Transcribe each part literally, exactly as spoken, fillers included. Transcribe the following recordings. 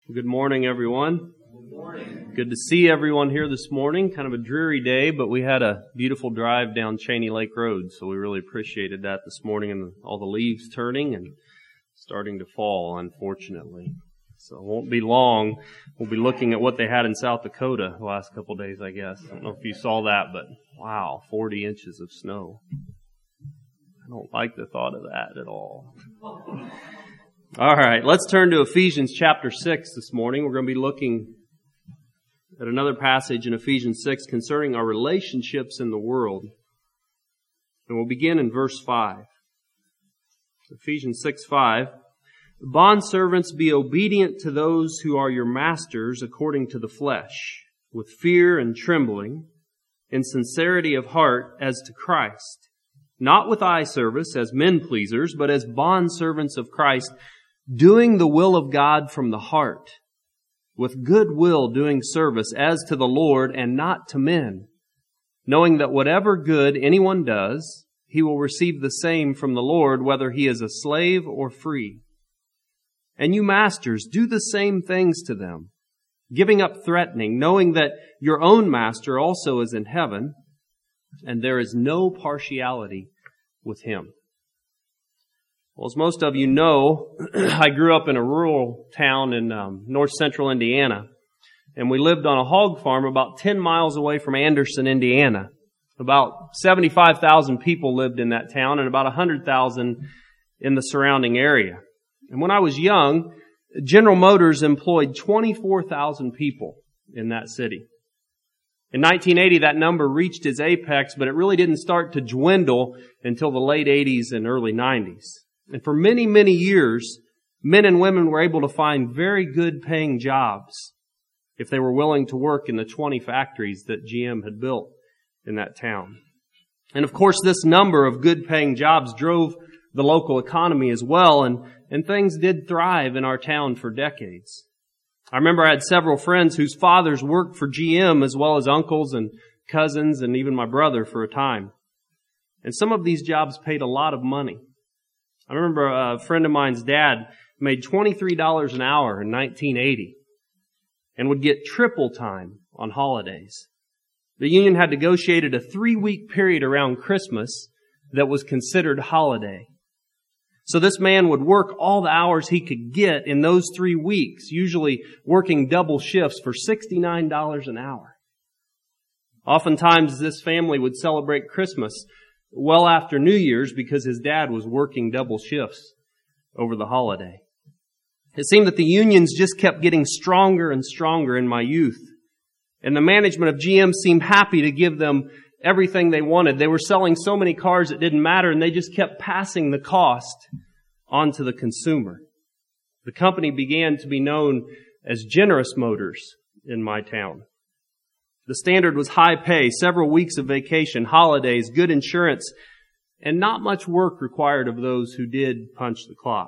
Good morning, everyone. Good morning. Good to see everyone here this morning. Kind of a dreary day, but we had a beautiful drive down Cheney Lake Road, so we really appreciated that this morning, and all the leaves turning and starting to fall, unfortunately. So it won't be long. We'll be looking at what they had in South Dakota the last couple of days, I guess. I don't know if you saw that, but wow, forty inches of snow. I don't like the thought of that at all. All right, let's turn to Ephesians chapter six this morning. We're going to be looking at another passage in Ephesians six concerning our relationships in the world. And we'll begin in verse five. Ephesians six five. Bondservants, be obedient to those who are your masters according to the flesh, with fear and trembling, in sincerity of heart as to Christ, not with eye service as men pleasers, but as bondservants of Christ, doing the will of God from the heart, with good will doing service as to the Lord and not to men, knowing that whatever good anyone does, he will receive the same from the Lord, whether he is a slave or free. And you masters, do the same things to them, giving up threatening, knowing that your own master also is in heaven, and there is no partiality with him. Well, as most of you know, I grew up in a rural town in um, north central Indiana, and we lived on a hog farm about ten miles away from Anderson, Indiana. About seventy-five thousand people lived in that town, and about one hundred thousand in the surrounding area. And when I was young, General Motors employed twenty-four thousand people in that city. In nineteen eighty, that number reached its apex, but it really didn't start to dwindle until the late eighties and early nineties. And for many, many years, men and women were able to find very good paying jobs if they were willing to work in the twenty factories that G M had built in that town. And of course, this number of good paying jobs drove the local economy as well, and, and things did thrive in our town for decades. I remember I had several friends whose fathers worked for G M, as well as uncles and cousins and even my brother for a time. And some of these jobs paid a lot of money. I remember a friend of mine's dad made twenty-three dollars an hour in nineteen eighty and would get triple time on holidays. The union had negotiated a three-week period around Christmas that was considered holiday. So this man would work all the hours he could get in those three weeks, usually working double shifts for sixty-nine dollars an hour. Oftentimes this family would celebrate Christmas well after New Year's because his dad was working double shifts over the holiday. It seemed that the unions just kept getting stronger and stronger in my youth. And the management of G M seemed happy to give them everything they wanted. They were selling so many cars it didn't matter, and they just kept passing the cost on to the consumer. The company began to be known as Generous Motors in my town. The standard was high pay, several weeks of vacation, holidays, good insurance, and not much work required of those who did punch the clock.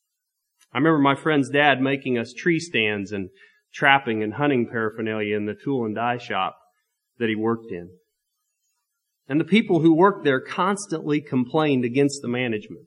I remember my friend's dad making us tree stands and trapping and hunting paraphernalia in the tool and die shop that he worked in. And the people who worked there constantly complained against the management,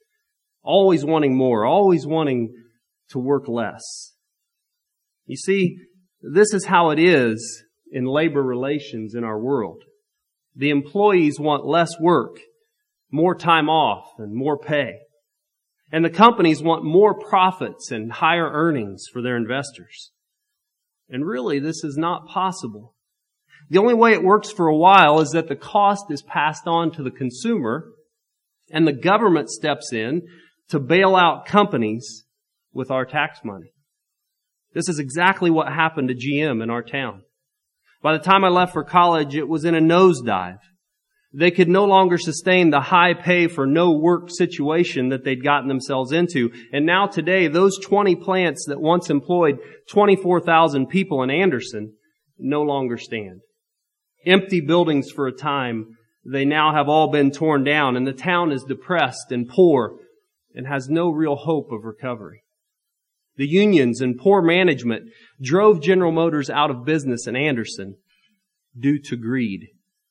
always wanting more, always wanting to work less. You see, this is how it is in labor relations in our world. The employees want less work, more time off, and more pay. And the companies want more profits and higher earnings for their investors. And really, this is not possible. The only way it works for a while is that the cost is passed on to the consumer, and the government steps in to bail out companies with our tax money. This is exactly what happened to G M in our town. By the time I left for college, it was in a nosedive. They could no longer sustain the high pay for no work situation that they'd gotten themselves into. And now today, those twenty plants that once employed twenty-four thousand people in Anderson no longer stand. Empty buildings for a time, they now have all been torn down, and the town is depressed and poor and has no real hope of recovery. The unions and poor management drove General Motors out of business in Anderson due to greed.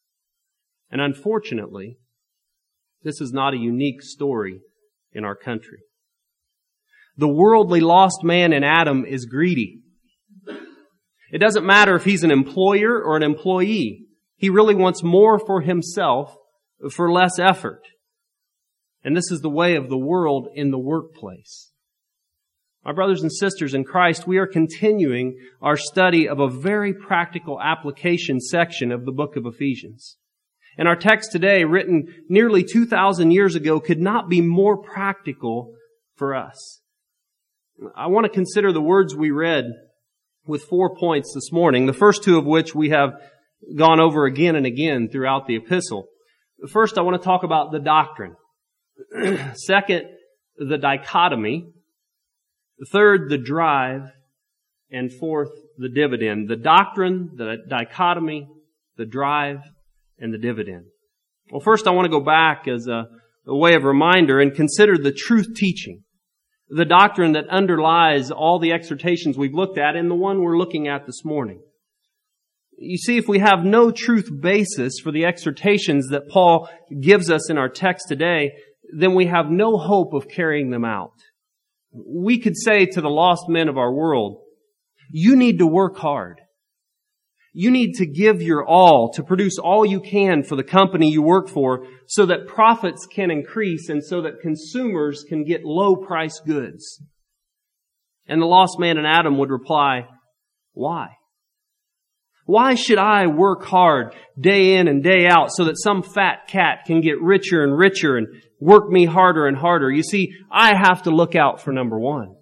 And unfortunately, this is not a unique story in our country. The worldly lost man in Adam is greedy. It doesn't matter if he's an employer or an employee. He really wants more for himself for less effort. And this is the way of the world in the workplace. My brothers and sisters in Christ, we are continuing our study of a very practical application section of the book of Ephesians. And our text today, written nearly two thousand years ago, could not be more practical for us. I want to consider the words we read with four points this morning, the first two of which we have gone over again and again throughout the epistle. First, I want to talk about the doctrine. Second, the dichotomy. Third, the drive. And fourth, the dividend. The doctrine, the dichotomy, the drive, and the dividend. Well, first I want to go back as a, a way of reminder and consider the truth teaching. The doctrine that underlies all the exhortations we've looked at and the one we're looking at this morning. You see, if we have no truth basis for the exhortations that Paul gives us in our text today, then we have no hope of carrying them out. We could say to the lost men of our world, you need to work hard. You need to give your all to produce all you can for the company you work for so that profits can increase and so that consumers can get low-priced goods. And the lost man in Adam would reply, why? Why should I work hard day in and day out so that some fat cat can get richer and richer and work me harder and harder? You see, I have to look out for number one.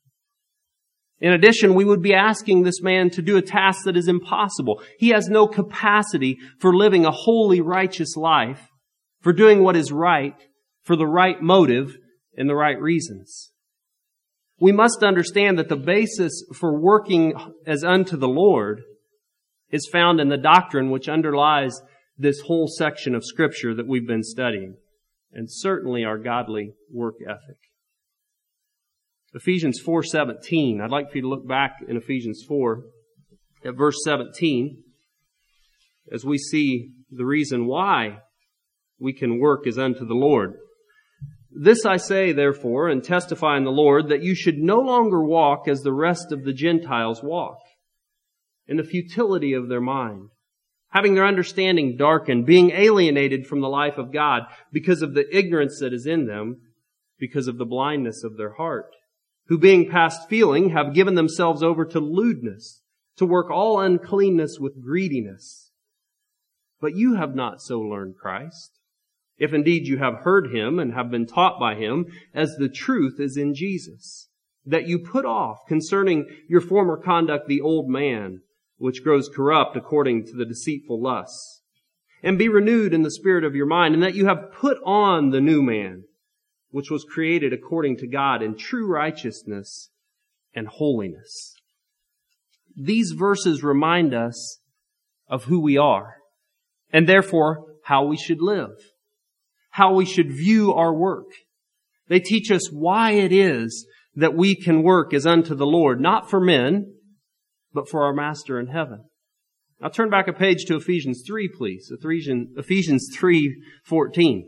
In addition, we would be asking this man to do a task that is impossible. He has no capacity for living a holy, righteous life, for doing what is right, for the right motive and the right reasons. We must understand that the basis for working as unto the Lord is found in the doctrine which underlies this whole section of Scripture that we've been studying, and certainly our godly work ethic. Ephesians four seventeen. I'd like for you to look back in Ephesians four at verse seventeen as we see the reason why we can work as unto the Lord. This I say, therefore, and testify in the Lord, that you should no longer walk as the rest of the Gentiles walk, in the futility of their mind, having their understanding darkened, being alienated from the life of God because of the ignorance that is in them, because of the blindness of their heart, who being past feeling have given themselves over to lewdness, to work all uncleanness with greediness. But you have not so learned Christ, if indeed you have heard Him and have been taught by Him, as the truth is in Jesus, that you put off concerning your former conduct the old man, which grows corrupt according to the deceitful lusts, and be renewed in the spirit of your mind, and that you have put on the new man, which was created according to God in true righteousness and holiness. These verses remind us of who we are, and therefore how we should live, how we should view our work. They teach us why it is that we can work as unto the Lord, not for men, but for our Master in heaven. Now turn back a page to Ephesians three, please. Ephesians three fourteen.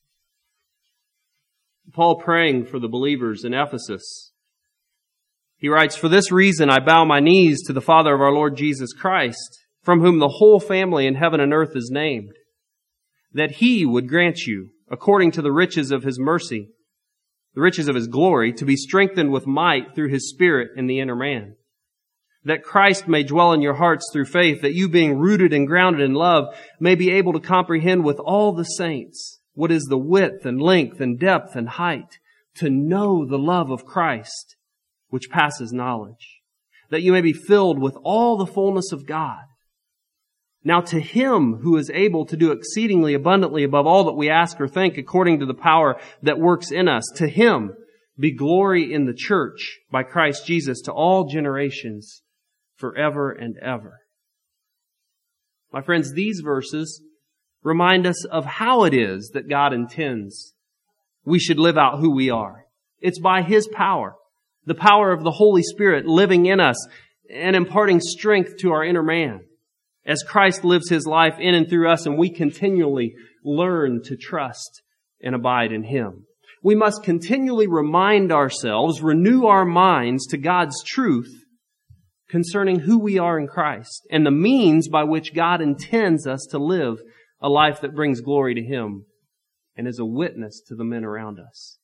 Paul praying for the believers in Ephesus. He writes, "For this reason I bow my knees to the Father of our Lord Jesus Christ, from whom the whole family in heaven and earth is named, that He would grant you, according to the riches of His mercy, the riches of His glory, to be strengthened with might through His Spirit in the inner man, that Christ may dwell in your hearts through faith, that you being rooted and grounded in love may be able to comprehend with all the saints what is the width and length and depth and height, to know the love of Christ, which passes knowledge, that you may be filled with all the fullness of God. Now to Him who is able to do exceedingly abundantly above all that we ask or think, according to the power that works in us, to Him be glory in the church by Christ Jesus to all generations, forever and ever." My friends, these verses remind us of how it is that God intends we should live out who we are. It's by His power, the power of the Holy Spirit living in us and imparting strength to our inner man, as Christ lives His life in and through us, and we continually learn to trust and abide in Him. We must continually remind ourselves, renew our minds to God's truth concerning who we are in Christ and the means by which God intends us to live a life that brings glory to Him and is a witness to the men around us.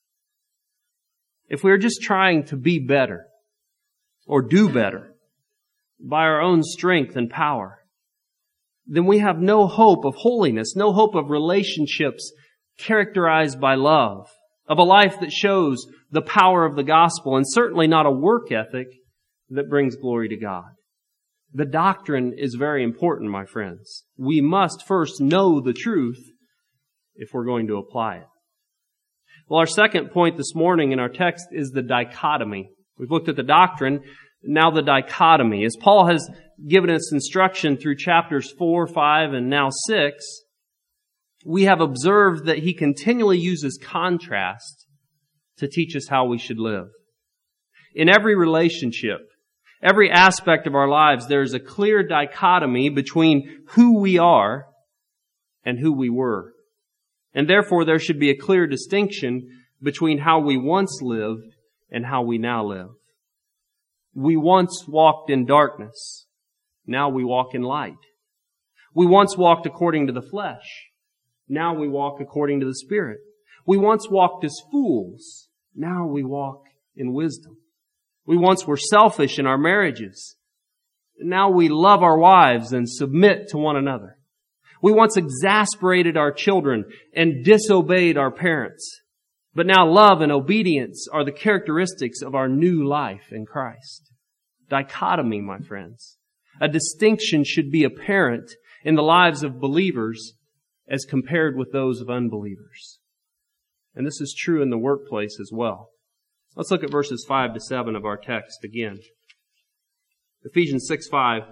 If we're just trying to be better or do better by our own strength and power, then we have no hope of holiness, no hope of relationships characterized by love, of a life that shows the power of the gospel, and certainly not a work ethic that brings glory to God. The doctrine is very important, my friends. We must first know the truth if we're going to apply it. Well, our second point this morning in our text is the dichotomy. We've looked at the doctrine, now the dichotomy. As Paul has given us instruction through chapters four, five, and now six, we have observed that he continually uses contrast to teach us how we should live. In every relationship, every aspect of our lives, there is a clear dichotomy between who we are and who we were. And therefore, there should be a clear distinction between how we once lived and how we now live. We once walked in darkness. Now we walk in light. We once walked according to the flesh. Now we walk according to the Spirit. We once walked as fools. Now we walk in wisdom. We once were selfish in our marriages. Now we love our wives and submit to one another. We once exasperated our children and disobeyed our parents. But now love and obedience are the characteristics of our new life in Christ. Dichotomy, my friends. A distinction should be apparent in the lives of believers as compared with those of unbelievers. And this is true in the workplace as well. Let's look at verses five to seven of our text again. Ephesians six five.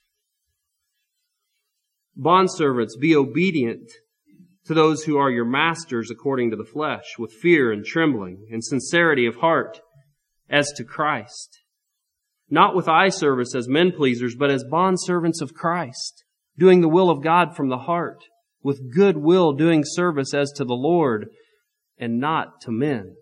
Bondservants, be obedient to those who are your masters according to the flesh, with fear and trembling and sincerity of heart, as to Christ. Not with eye service as men pleasers, but as bondservants of Christ, doing the will of God from the heart, with good will doing service as to the Lord and not to men.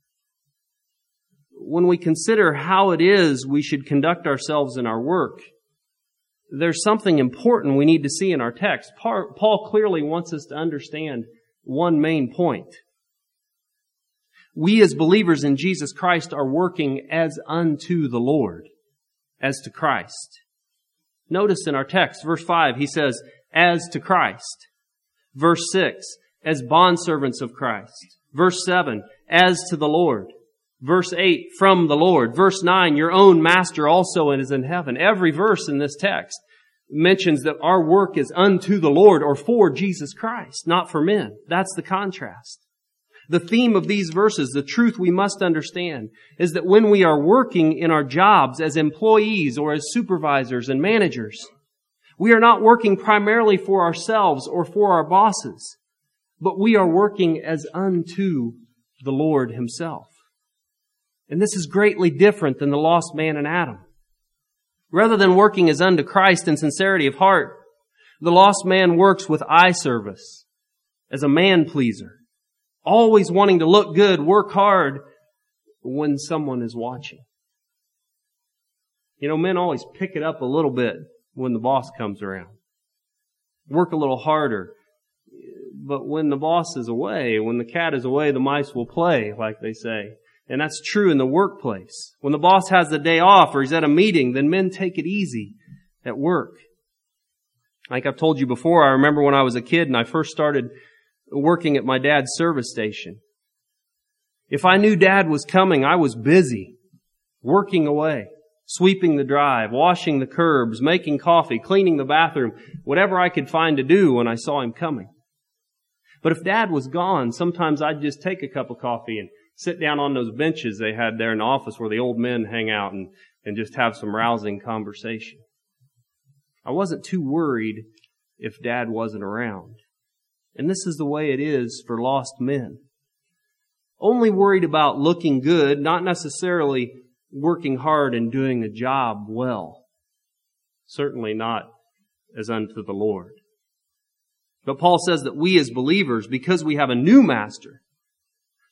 When we consider how it is we should conduct ourselves in our work, there's something important we need to see in our text. Paul clearly wants us to understand one main point. We as believers in Jesus Christ are working as unto the Lord, as to Christ. Notice in our text, verse five, he says, as to Christ. Verse six, as bondservants of Christ. Verse seven, as to the Lord. Verse eight, from the Lord. Verse nine, your own master also is in heaven. Every verse in this text mentions that our work is unto the Lord or for Jesus Christ, not for men. That's the contrast. The theme of these verses, the truth we must understand, is that when we are working in our jobs as employees or as supervisors and managers, we are not working primarily for ourselves or for our bosses, but we are working as unto the Lord Himself. And this is greatly different than the lost man in Adam. Rather than working as unto Christ in sincerity of heart, the lost man works with eye service, as a man pleaser, always wanting to look good, work hard when someone is watching. You know, men always pick it up a little bit when the boss comes around. Work a little harder. But when the boss is away, when the cat is away, the mice will play, like they say. And that's true in the workplace. When the boss has the day off or he's at a meeting, then men take it easy at work. Like I've told you before, I remember when I was a kid and I first started working at my dad's service station. If I knew Dad was coming, I was busy, working away, sweeping the drive, washing the curbs, making coffee, cleaning the bathroom, whatever I could find to do when I saw him coming. But if Dad was gone, sometimes I'd just take a cup of coffee and sit down on those benches they had there in the office where the old men hang out and, and just have some rousing conversation. I wasn't too worried if Dad wasn't around. And this is the way it is for lost men. Only worried about looking good, not necessarily working hard and doing a job well. Certainly not as unto the Lord. But Paul says that we as believers, because we have a new master,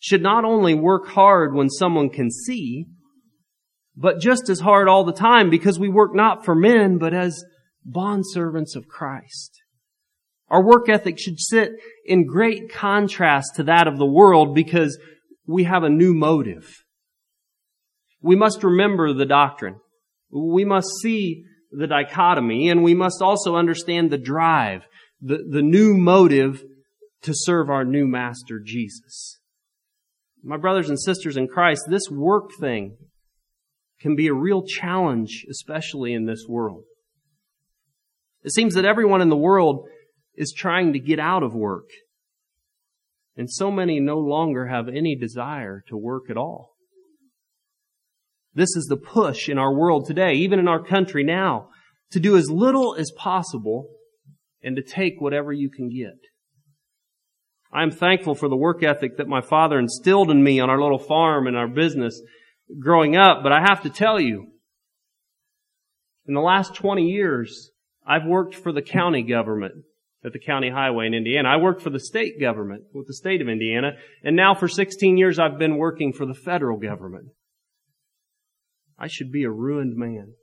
should not only work hard when someone can see, but just as hard all the time, because we work not for men, but as bondservants of Christ. Our work ethic should sit in great contrast to that of the world, because we have a new motive. We must remember the doctrine. We must see the dichotomy, and we must also understand the drive, the, the new motive to serve our new master, Jesus. My brothers and sisters in Christ, this work thing can be a real challenge, especially in this world. It seems that everyone in the world is trying to get out of work. And so many no longer have any desire to work at all. This is the push in our world today, even in our country now, to do as little as possible and to take whatever you can get. I am thankful for the work ethic that my father instilled in me on our little farm and our business growing up, but I have to tell you, in the last twenty years, I've worked for the county government at the county highway in Indiana. I worked for the state government with the state of Indiana, and now for sixteen years I've been working for the federal government. I should be a ruined man.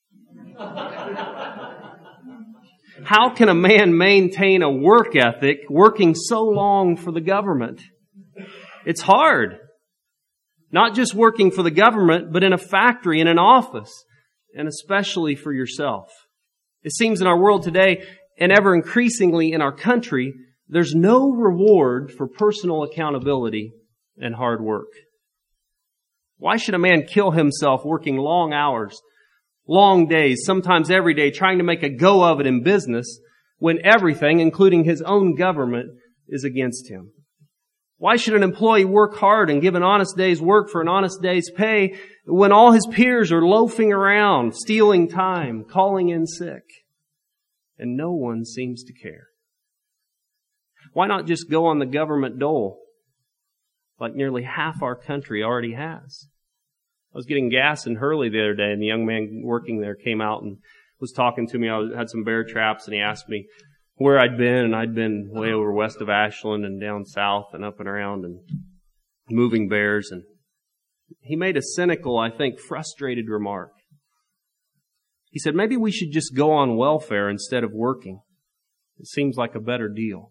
How can a man maintain a work ethic working so long for the government? It's hard. Not just working for the government, but in a factory, in an office, and especially for yourself. It seems in our world today, and ever increasingly in our country, there's no reward for personal accountability and hard work. Why should a man kill himself working long hours, long days, sometimes every day, trying to make a go of it in business when everything, including his own government, is against him? Why should an employee work hard and give an honest day's work for an honest day's pay when all his peers are loafing around, stealing time, calling in sick, and no one seems to care? Why not just go on the government dole like nearly half our country already has? I was getting gas in Hurley the other day, and the young man working there came out and was talking to me. I had some bear traps, and he asked me where I'd been, and I'd been way over west of Ashland and down south and up and around and moving bears. And he made a cynical, I think, frustrated remark. He said, maybe we should just go on welfare instead of working. It seems like a better deal.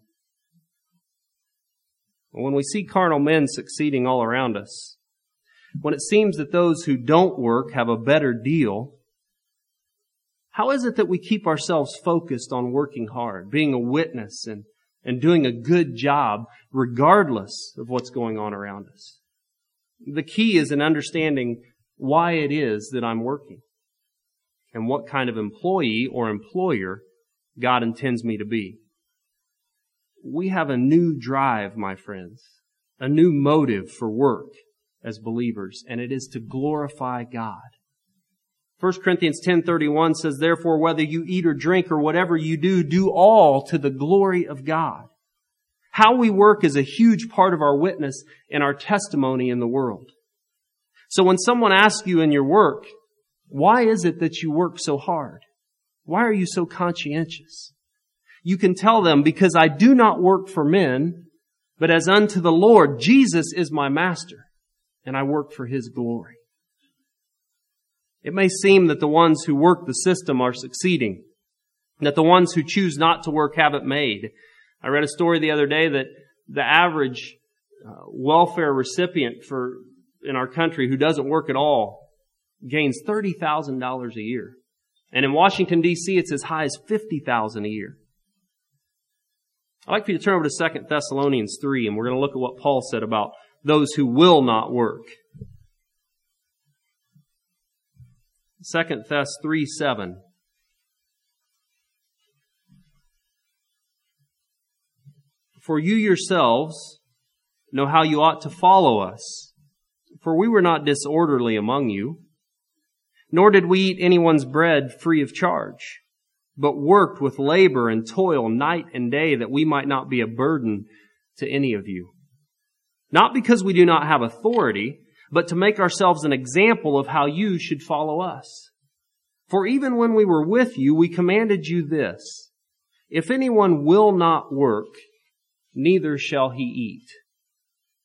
When we see carnal men succeeding all around us, when it seems that those who don't work have a better deal, how is it that we keep ourselves focused on working hard, being a witness and, and doing a good job regardless of what's going on around us? The key is in understanding why it is that I'm working and what kind of employee or employer God intends me to be. We have a new drive, my friends, a new motive for work as believers, and it is to glorify God. First Corinthians ten thirty-one says, therefore, whether you eat or drink or whatever you do, do all to the glory of God. How we work is a huge part of our witness and our testimony in the world. So when someone asks you in your work, why is it that you work so hard? Why are you so conscientious? You can tell them, because I do not work for men, but as unto the Lord. Jesus is my master, and I work for His glory. It may seem that the ones who work the system are succeeding, that the ones who choose not to work have it made. I read a story the other day that the average uh, welfare recipient for in our country who doesn't work at all gains thirty thousand dollars a year. And in Washington, D C, it's as high as fifty thousand dollars a year. I'd like for you to turn over to Second Thessalonians three, and we're going to look at what Paul said about those who will not work. Second Thess three seven. For you yourselves know how you ought to follow us, for we were not disorderly among you, nor did we eat anyone's bread free of charge, but worked with labor and toil night and day, that we might not be a burden to any of you. Not because we do not have authority, but to make ourselves an example of how you should follow us. For even when we were with you, we commanded you this: if anyone will not work, neither shall he eat.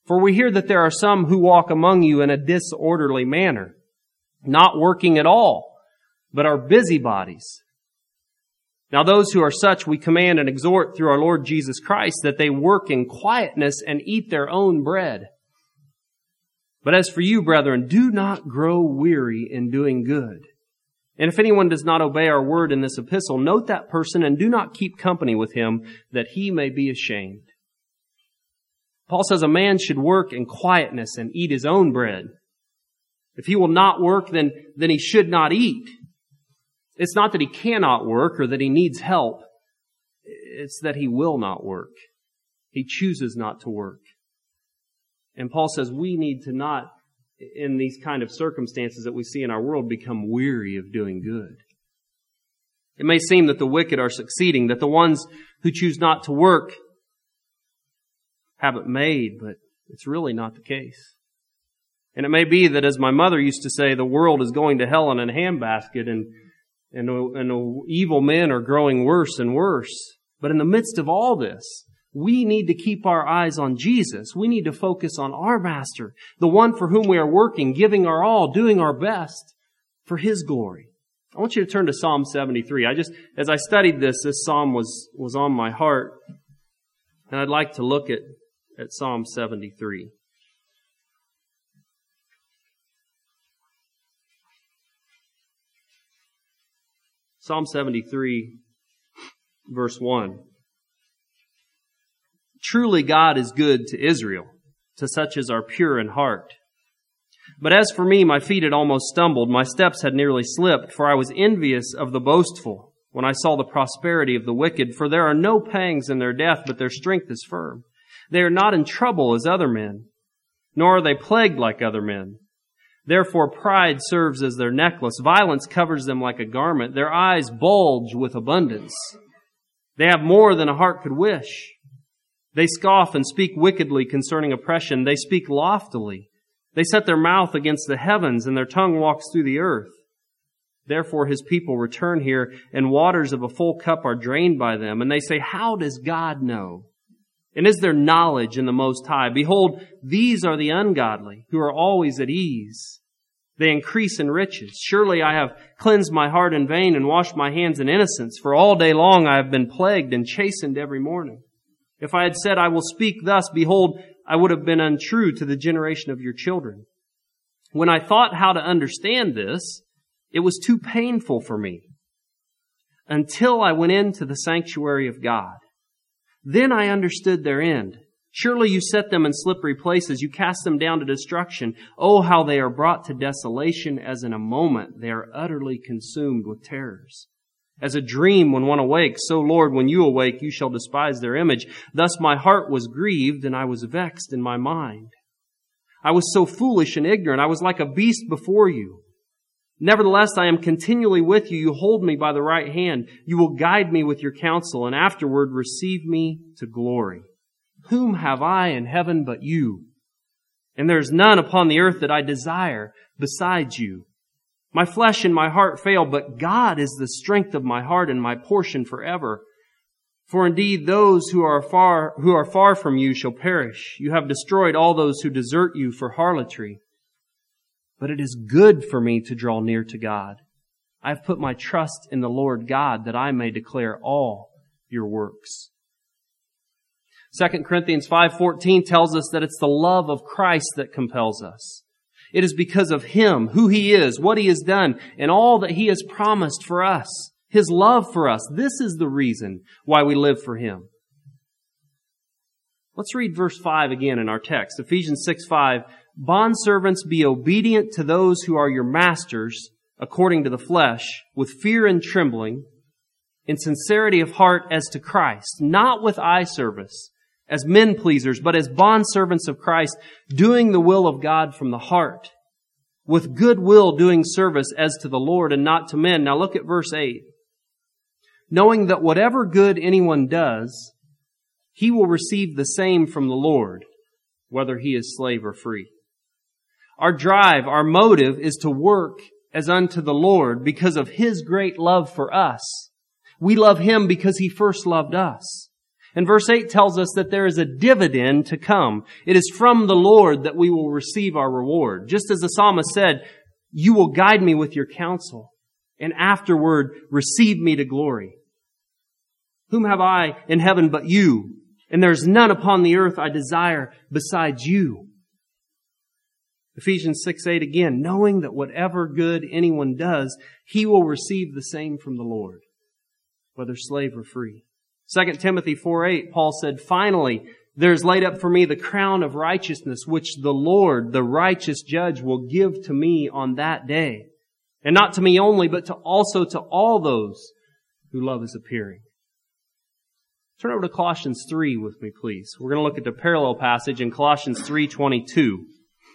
For we hear that there are some who walk among you in a disorderly manner, not working at all, but are busybodies. Now those who are such we command and exhort through our Lord Jesus Christ that they work in quietness and eat their own bread. But as for you, brethren, do not grow weary in doing good. And if anyone does not obey our word in this epistle, note that person and do not keep company with him, that he may be ashamed. Paul says a man should work in quietness and eat his own bread. If he will not work, then, then he should not eat. It's not that he cannot work or that he needs help. It's that he will not work. He chooses not to work. And Paul says we need to not, in these kind of circumstances that we see in our world, become weary of doing good. It may seem that the wicked are succeeding, that the ones who choose not to work have it made, but it's really not the case. And it may be that, as my mother used to say, the world is going to hell in a handbasket, and and, and evil men are growing worse and worse. But in the midst of all this, we need to keep our eyes on Jesus. We need to focus on our Master, the one for whom we are working, giving our all, doing our best for His glory. I want you to turn to Psalm seventy-three. I just, as I studied this, this psalm was, was on my heart, and I'd like to look at, at Psalm seventy-three. Psalm seventy-three, verse one. Truly God is good to Israel, to such as are pure in heart. But as for me, my feet had almost stumbled, my steps had nearly slipped, for I was envious of the boastful when I saw the prosperity of the wicked. For there are no pangs in their death, but their strength is firm. They are not in trouble as other men, nor are they plagued like other men. Therefore pride serves as their necklace. Violence covers them like a garment. Their eyes bulge with abundance. They have more than a heart could wish. They scoff and speak wickedly concerning oppression. They speak loftily. They set their mouth against the heavens, and their tongue walks through the earth. Therefore His people return here, and waters of a full cup are drained by them. And they say, how does God know? And is there knowledge in the Most High? Behold, these are the ungodly, who are always at ease. They increase in riches. Surely I have cleansed my heart in vain and washed my hands in innocence. For all day long I have been plagued and chastened every morning. If I had said, I will speak thus, behold, I would have been untrue to the generation of your children. When I thought how to understand this, it was too painful for me, until I went into the sanctuary of God. Then I understood their end. Surely you set them in slippery places. You cast them down to destruction. Oh, how they are brought to desolation as in a moment. They are utterly consumed with terrors. As a dream when one awakes, so Lord, when you awake, you shall despise their image. Thus my heart was grieved and I was vexed in my mind. I was so foolish and ignorant. I was like a beast before you. Nevertheless, I am continually with you. You hold me by the right hand. You will guide me with your counsel, and afterward receive me to glory. Whom have I in heaven but you? And there is none upon the earth that I desire besides you. My flesh and my heart fail, but God is the strength of my heart and my portion forever. For indeed those who are far, who are far from you shall perish. You have destroyed all those who desert you for harlotry. But it is good for me to draw near to God. I have put my trust in the Lord God, that I may declare all your works. Second Corinthians five fourteen tells us that it's the love of Christ that compels us. It is because of Him, who He is, what He has done, and all that He has promised for us. His love for us. This is the reason why we live for Him. Let's read verse five again in our text. Ephesians six five. Bondservants, be obedient to those who are your masters, according to the flesh, with fear and trembling, in sincerity of heart as to Christ, not with eye service, as men pleasers, but as bondservants of Christ, doing the will of God from the heart, with good will doing service as to the Lord and not to men. Now look at verse eight. Knowing that whatever good anyone does, he will receive the same from the Lord, whether he is slave or free. Our drive, our motive is to work as unto the Lord because of His great love for us. We love Him because He first loved us. And verse eight tells us that there is a dividend to come. It is from the Lord that we will receive our reward. Just as the psalmist said, you will guide me with your counsel, and afterward receive me to glory. Whom have I in heaven but you? And there is none upon the earth I desire besides you. Ephesians six eight again, knowing that whatever good anyone does, he will receive the same from the Lord, whether slave or free. Second Timothy four eight, Paul said, finally, there is laid up for me the crown of righteousness, which the Lord, the righteous judge, will give to me on that day. And not to me only, but to also to all those who love His appearing. Turn over to Colossians three with me, please. We're going to look at the parallel passage in Colossians three twenty-two.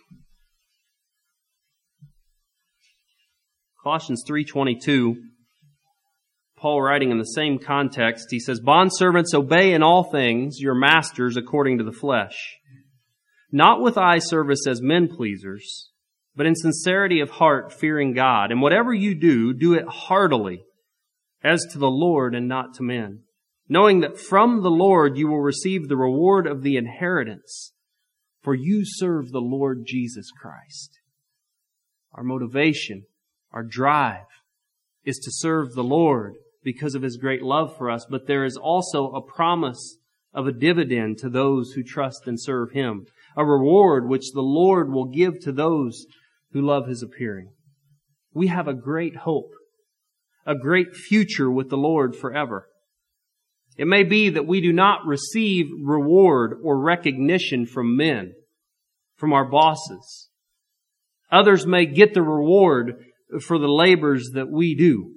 Colossians three twenty-two. Paul writing in the same context, he says, bondservants, obey in all things your masters according to the flesh, not with eye service as men pleasers, but in sincerity of heart, fearing God. And whatever you do, do it heartily, as to the Lord and not to men, knowing that from the Lord you will receive the reward of the inheritance, for you serve the Lord Jesus Christ. Our motivation, our drive, is to serve the Lord because of His great love for us, but there is also a promise of a dividend to those who trust and serve Him, a reward which the Lord will give to those who love His appearing. We have a great hope, a great future with the Lord forever. It may be that we do not receive reward or recognition from men, from our bosses. Others may get the reward for the labors that we do.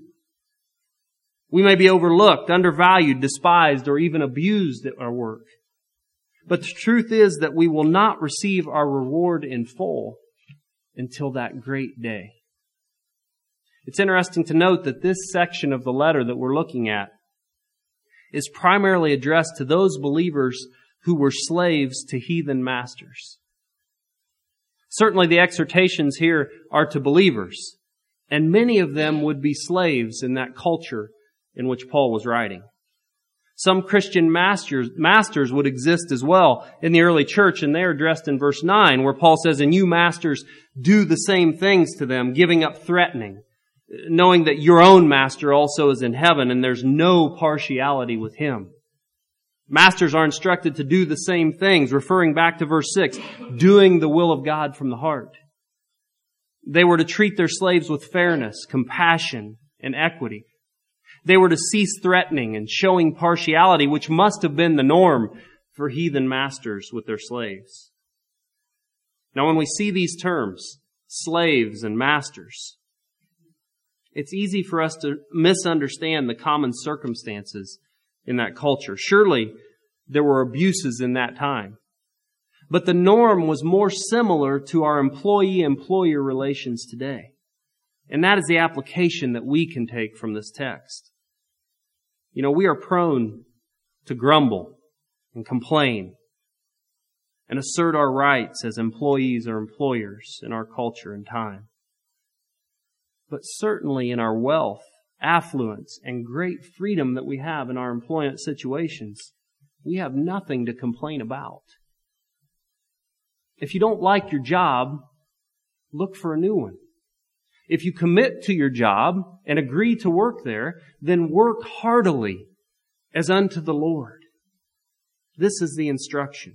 We may be overlooked, undervalued, despised, or even abused at our work. But the truth is that we will not receive our reward in full until that great day. It's interesting to note that this section of the letter that we're looking at is primarily addressed to those believers who were slaves to heathen masters. Certainly the exhortations here are to believers, and many of them would be slaves in that culture in which Paul was writing. Some Christian masters, masters would exist as well in the early church, and they are addressed in verse nine, where Paul says, and you masters do the same things to them, giving up threatening, knowing that your own master also is in heaven, and there's no partiality with Him. Masters are instructed to do the same things, referring back to verse six, doing the will of God from the heart. They were to treat their slaves with fairness, compassion, and equity. They were to cease threatening and showing partiality, which must have been the norm for heathen masters with their slaves. Now, when we see these terms, slaves and masters, it's easy for us to misunderstand the common circumstances in that culture. Surely, there were abuses in that time. But the norm was more similar to our employee-employer relations today. And that is the application that we can take from this text. You know, we are prone to grumble and complain and assert our rights as employees or employers in our culture and time. But certainly in our wealth, affluence, and great freedom that we have in our employment situations, we have nothing to complain about. If you don't like your job, look for a new one. If you commit to your job and agree to work there, then work heartily as unto the Lord. This is the instruction.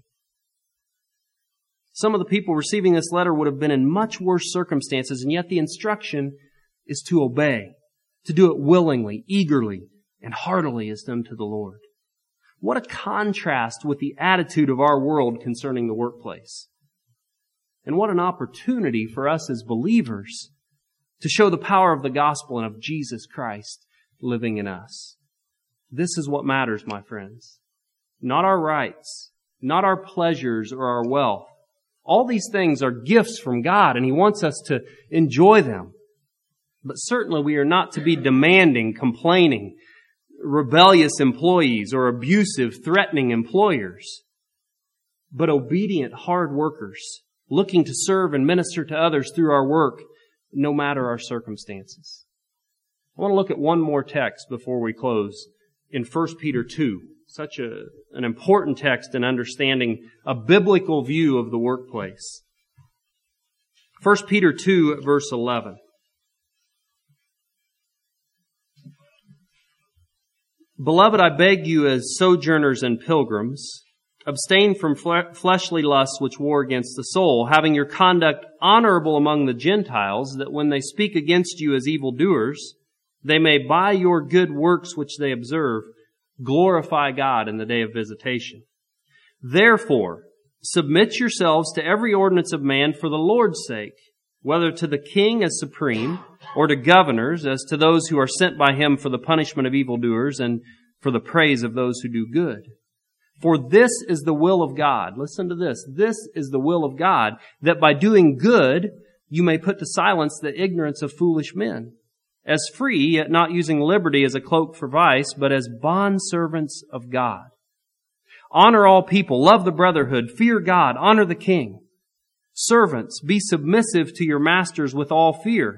Some of the people receiving this letter would have been in much worse circumstances, and yet the instruction is to obey, to do it willingly, eagerly, and heartily as unto the Lord. What a contrast with the attitude of our world concerning the workplace. And what an opportunity for us as believers to show the power of the gospel and of Jesus Christ living in us. This is what matters, my friends. Not our rights, not our pleasures or our wealth. All these things are gifts from God, and He wants us to enjoy them. But certainly we are not to be demanding, complaining, rebellious employees or abusive, threatening employers, but obedient, hard workers, looking to serve and minister to others through our work, no matter our circumstances. I want to look at one more text before we close in First Peter two. such a, an important text in understanding a biblical view of the workplace. First Peter two, verse eleven. Beloved, I beg you as sojourners and pilgrims, abstain from fle- fleshly lusts which war against the soul, having your conduct honorable among the Gentiles, that when they speak against you as evildoers, they may by your good works which they observe, glorify God in the day of visitation. Therefore, submit yourselves to every ordinance of man for the Lord's sake, whether to the king as supreme, or to governors as to those who are sent by him for the punishment of evildoers and for the praise of those who do good. For this is the will of God. Listen to this. This is the will of God, that by doing good you may put to silence the ignorance of foolish men. As free, yet not using liberty as a cloak for vice, but as bondservants of God. Honor all people, love the brotherhood, fear God, honor the king. Servants, be submissive to your masters with all fear,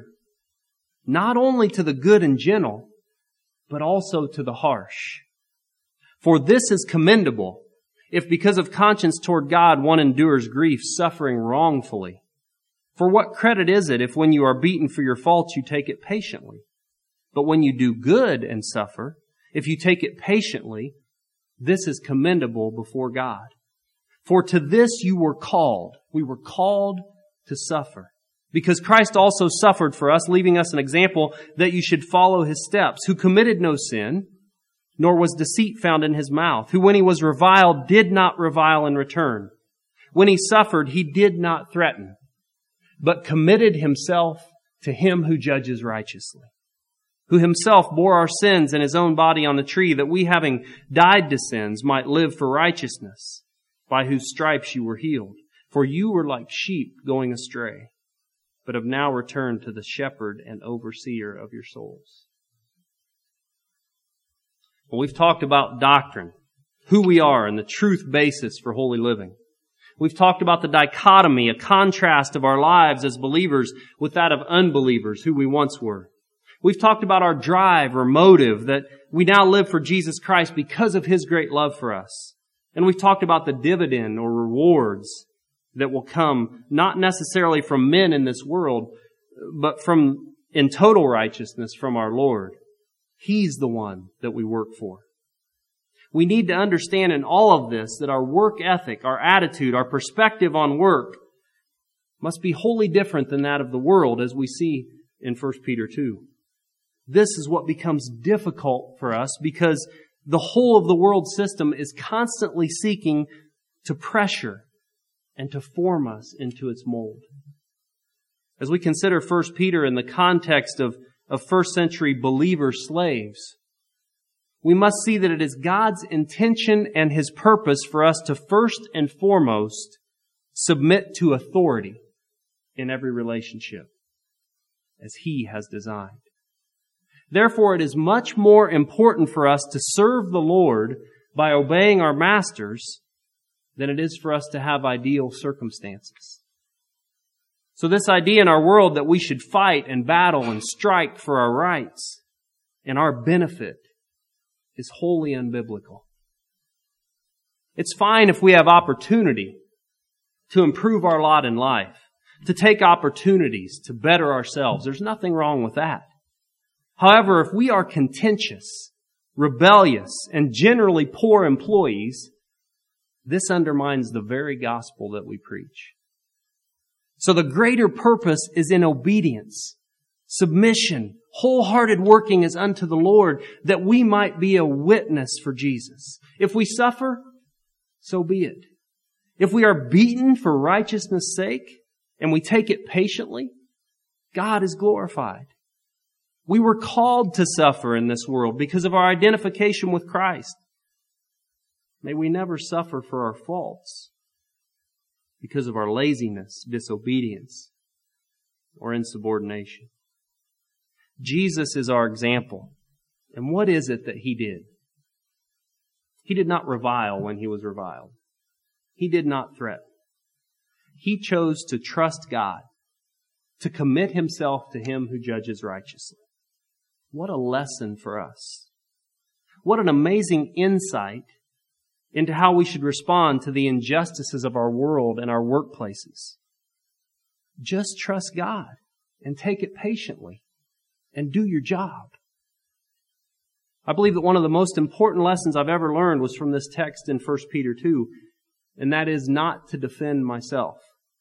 not only to the good and gentle, but also to the harsh. For this is commendable, if because of conscience toward God one endures grief, suffering wrongfully. For what credit is it if when you are beaten for your faults you take it patiently? But when you do good and suffer, if you take it patiently, this is commendable before God. For to this you were called. We were called to suffer. Because Christ also suffered for us, leaving us an example that you should follow his steps, who committed no sin, nor was deceit found in his mouth, who when he was reviled did not revile in return. When he suffered, he did not threaten, but committed himself to him who judges righteously, who himself bore our sins in his own body on the tree, that we, having died to sins, might live for righteousness, by whose stripes you were healed. For you were like sheep going astray, but have now returned to the shepherd and overseer of your souls. Well, we've talked about doctrine, who we are, and the truth basis for holy living. We've talked about the dichotomy, a contrast of our lives as believers with that of unbelievers, who we once were. We've talked about our drive or motive, that we now live for Jesus Christ because of his great love for us. And we've talked about the dividend or rewards that will come not necessarily from men in this world, but from, in total righteousness, from our Lord. He's the one that we work for. We need to understand in all of this that our work ethic, our attitude, our perspective on work must be wholly different than that of the world, as we see in First Peter two. This is what becomes difficult for us because the whole of the world system is constantly seeking to pressure and to form us into its mold. As we consider First Peter in the context of, of first century believer slaves, we must see that it is God's intention and his purpose for us to first and foremost submit to authority in every relationship, as he has designed. Therefore, it is much more important for us to serve the Lord by obeying our masters than it is for us to have ideal circumstances. So this idea in our world that we should fight and battle and strike for our rights and our benefit is wholly unbiblical. It's fine if we have opportunity to improve our lot in life, to take opportunities to better ourselves. There's nothing wrong with that. However, if we are contentious, rebellious, and generally poor employees, this undermines the very gospel that we preach. So the greater purpose is in obedience, submission, wholehearted working as unto the Lord, that we might be a witness for Jesus. If we suffer, so be it. If we are beaten for righteousness' sake, and we take it patiently, God is glorified. We were called to suffer in this world because of our identification with Christ. May we never suffer for our faults because of our laziness, disobedience, or insubordination. Jesus is our example. And what is it that he did? He did not revile when he was reviled. He did not threaten. He chose to trust God, to commit himself to him who judges righteously. What a lesson for us. What an amazing insight into how we should respond to the injustices of our world and our workplaces. Just trust God and take it patiently and do your job. I believe that one of the most important lessons I've ever learned was from this text in First Peter two, and that is not to defend myself.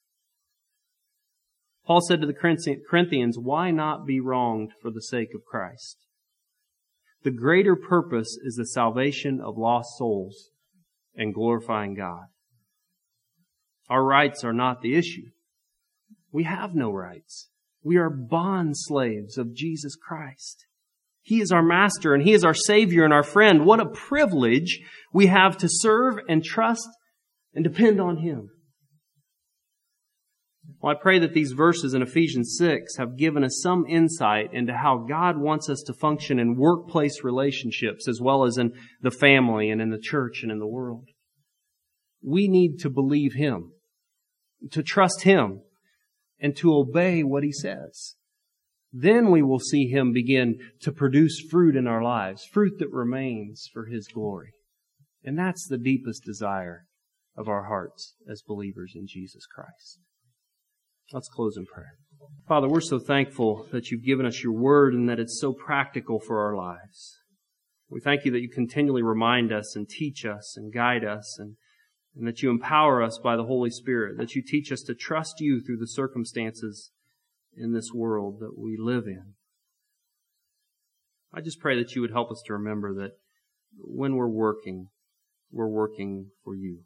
Paul said to the Corinthians, why not be wronged for the sake of Christ? The greater purpose is the salvation of lost souls and glorifying God. Our rights are not the issue. We have no rights. We are bond slaves of Jesus Christ. He is our master and He is our Savior and our friend. What a privilege we have to serve and trust and depend on Him. Well, I pray that these verses in Ephesians six have given us some insight into how God wants us to function in workplace relationships as well as in the family and in the church and in the world. We need to believe Him, to trust Him, and to obey what He says. Then we will see Him begin to produce fruit in our lives, fruit that remains for His glory. And that's the deepest desire of our hearts as believers in Jesus Christ. Let's close in prayer. Father, we're so thankful that You've given us Your Word and that it's so practical for our lives. We thank You that You continually remind us and teach us and guide us and, and that You empower us by the Holy Spirit, that You teach us to trust You through the circumstances in this world that we live in. I just pray that You would help us to remember that when we're working, we're working for You.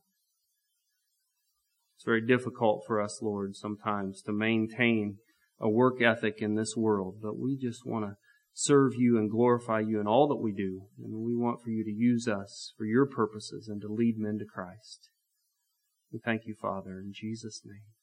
It's very difficult for us, Lord, sometimes to maintain a work ethic in this world, but we just want to serve You and glorify You in all that we do. And we want for You to use us for Your purposes and to lead men to Christ. We thank You, Father, in Jesus' name.